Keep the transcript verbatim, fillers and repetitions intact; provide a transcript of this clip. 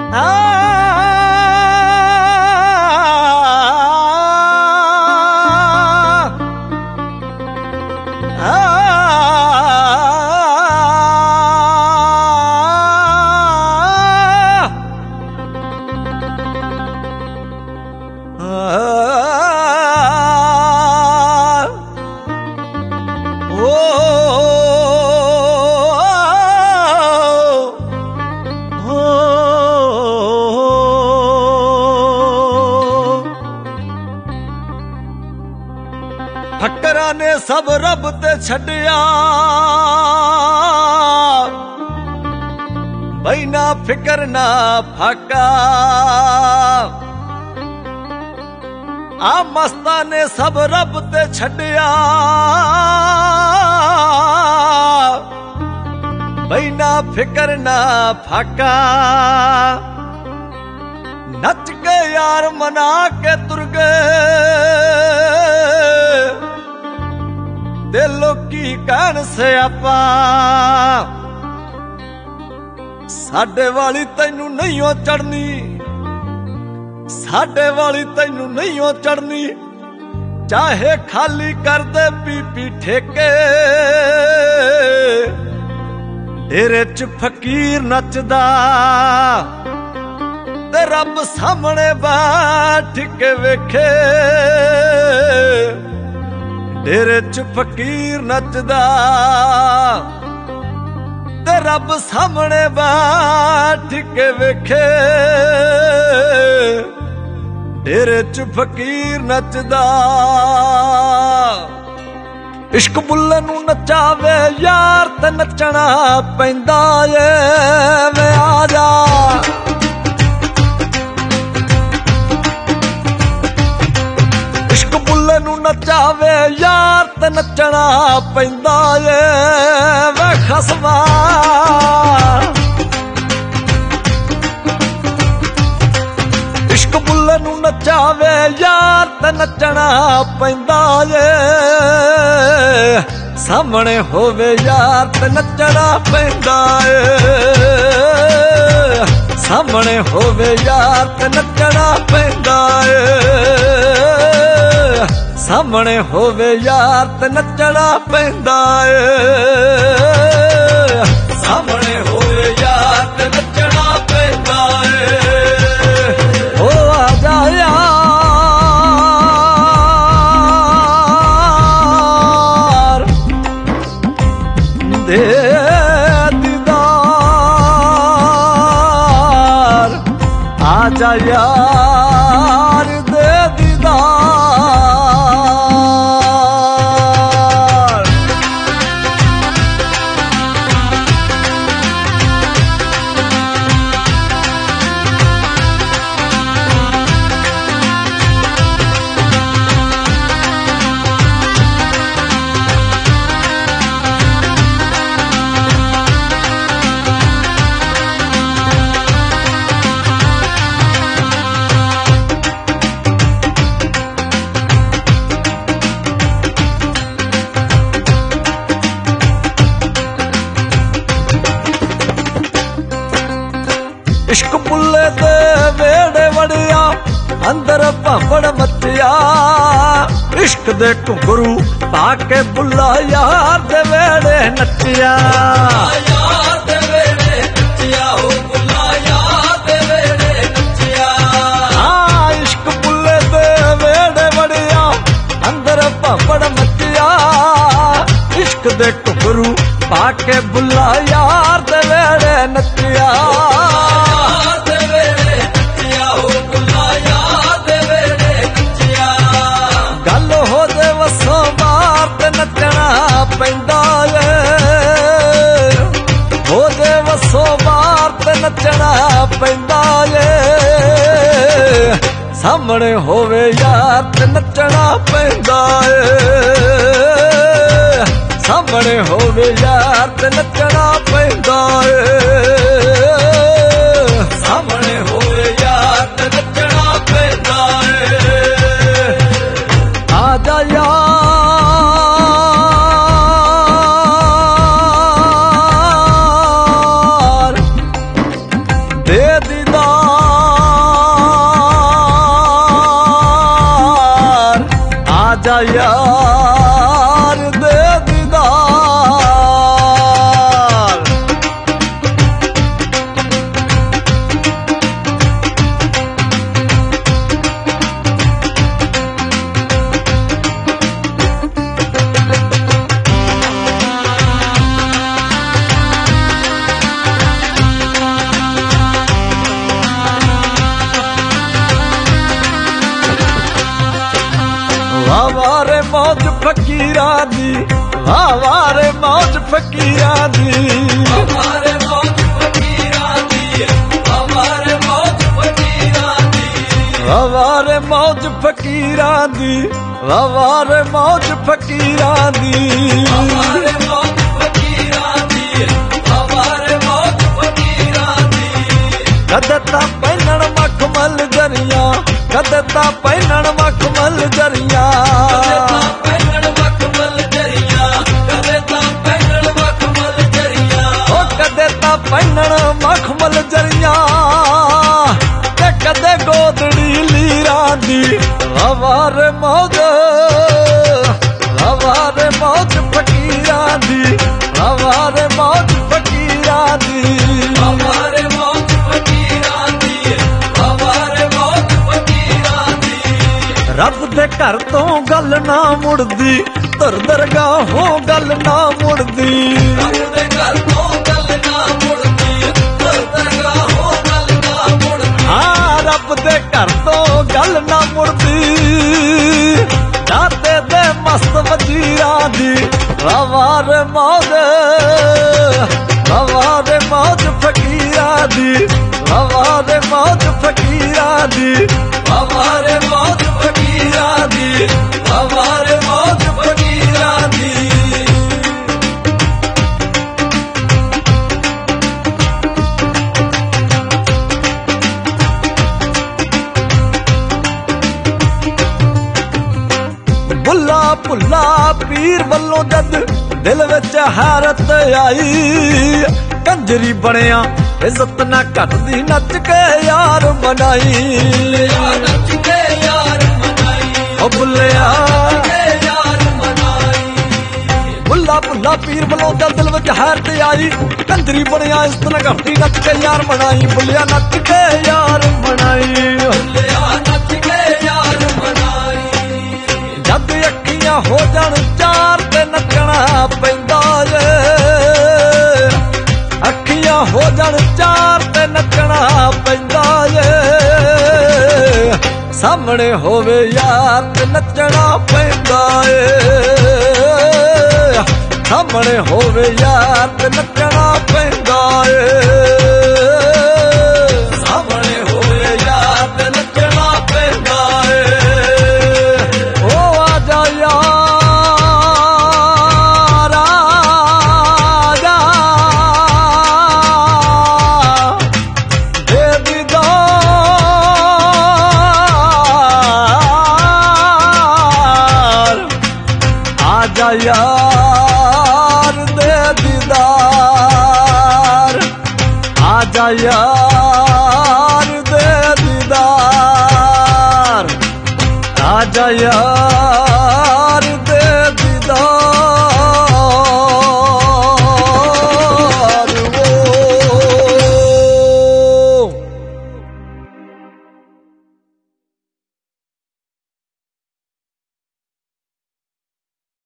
फकरां ने सब रब ते छड्डिया, बई ना फिकर ना फाका। आ मस्तां ने सब रब ते छड्डिया, बई ना फिकर ना फाका। नच के यार मना के तुर गए, ते लोकी कहन सियापा। साडे वाली तैनू नहीं हो चढ़नी, साडे वाली तैनू नहीं हो चढ़नी। चाहे खाली कर दे पी पी ठेके, डेरे च फकीर नचदा ते रब सामने बैठ के वेखे। डेरे च फकीर नचदा ते रब सामने बैठ के वेखे। डेरे च फकीर नचदा। इश्क बुल्ले नू नचावे यार ते नचना पैंदा ए। वे आ जा इश्क बुल्ले नू नचावे यार ते नचना पैंदा ए। वे खसमा इश्क बुल्ले नू नचावे यार ते नचना पैंदा ए। सामने होवे यार ते नचना पैंदा ए। सामने होवे यार ते नचना पैंदा ए। सामने होवे यार ते नचना पैंदा ए। सामने होवे यार ते नचना पैंदा ए। ओ आजा यार दे दीदार, आजा यार दे दीदार। इश्क बुल्ले दे वेड़े वड़िया, अंदर भावड़ मचिया। इश्क दे घुंघरू पाके बुल्ला यार दे वेड़े नचिया। यार दे वेड़े नचिया, ओ बुल्ला यार दे वेड़े नचिया। हाँ इश्क बुल्ले दे वेड़े वड़िया, अंदर भावड़ मचिया। इश्क दे घुंघरू पाके बुल्ला यार दे वेड़े नचिया। गल हो दे वसो बार ते नचना पैंदा ए। हो दे वसो बार ते नचना पैंदा ए। सामने होवे यार ते नचना पैंदा ए। सामने होवे यार ते नचना पैंदा ए। सामने होवे यार ते नचना पैंदा ए। आजा यार दे दीदार, यार दे दीदार। वावारे मौज फकीरा दी, वावारे मौज फकीरा दी, वावारे मौज फकीरा दी, वावारे मौज फकीरा दी, वावारे मौज फकीरा दी, वावारे मौज फकीरा दी, वावारे मौज फकीरा दी, वावारे मौज फकीरा दी। कदे तां पैनण मखमल जरिया, कदे तां पैनण मखमल जरिया, कदे तां पैनण मखमल जरिया, कदे तां पैनण मखमल जरिया, ओ कदे तां पैनण मखमल जरिया, ते कदे गोदड़ी लीरा दी। वावारे मौज, वावारे मौज फकीरा दी, वावारे मौज फकीरा दी, वावारे मौज फकीरा दी, वावारे मौज फकीरा दी। रब दे घर तो गल ना मुड़दी, धर दरगाहों गल ना मुड़दी, रब दे घर तो गल ना मुड़दी, धर दरगाहों गल ना मुड़दी। हाँ रब दे घर तो गल ना मुड़दी, दाते दे मस्त वजीरा दी। वावारे मौज, वावारे मौज फकीरा दी, वावारे मौज फकीरा दी, वावारे मौज फकीरा दी, वावारे मौज फकीरा दी। बुला भुला पीर वल्लों जद दिल विच हैरत आई, कंजरी बनिया इज्जत ना घटदी नच के यार मनाई। नच के यार मनाई, ओ बुलिया के यार मनाई। बुला भुला पीर वल्लों जद दिल विच हैरत आई, कंजरी बनिया इज्जत ना घटदी नच के यार मनाई। बुलिया नच के यार मनाई, बुलिया नच के यार मनाई। जद अखियां हो जाण चार ते नचना पैंदा ਏ, अखियां हो जाण चार ते नचना पैंदा ਏ, सामने होवे यार ते नचना पैंदा ਏ, सामने होवे यार ते नचना पैंदा ਏ, सामने होवे यार ते नचना पैंदा ਏ। ओ आजा यार आजा, दे दीदार, आजा यार दे दीदार, आजा यार